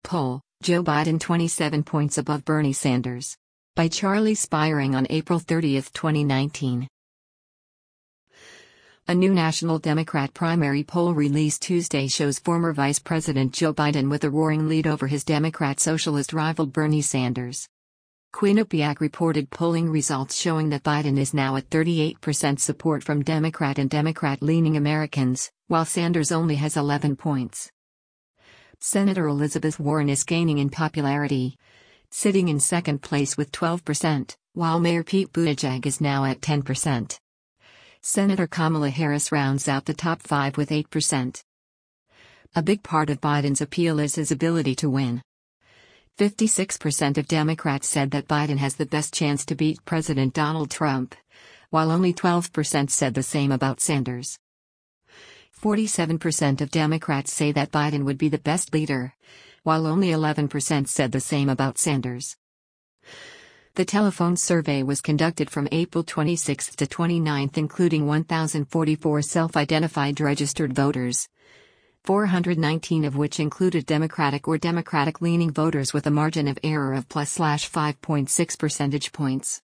poll, Joe Biden 27 points above Bernie Sanders. By Charlie Spiring on April 30, 2019. A new National Democrat primary poll released Tuesday shows former Vice President Joe Biden with a roaring lead over his Democrat socialist rival Bernie Sanders. Quinnipiac reported polling results showing that Biden is now at 38% support from Democrat and Democrat-leaning Americans, while Sanders only has 11 points. Senator Elizabeth Warren is gaining in popularity, sitting in second place with 12%, while Mayor Pete Buttigieg is now at 10%. Senator Kamala Harris rounds out the top five with 8%. A big part of Biden's appeal is his ability to win. 56% of Democrats said that Biden has the best chance to beat President Donald Trump, while only 12% said the same about Sanders. 47% of Democrats say that Biden would be the best leader, while only 11% said the same about Sanders. The telephone survey was conducted from April 26 to 29, including 1,044 self-identified registered voters, 419 of which included Democratic or Democratic-leaning voters with a margin of error of +/5.6 percentage points.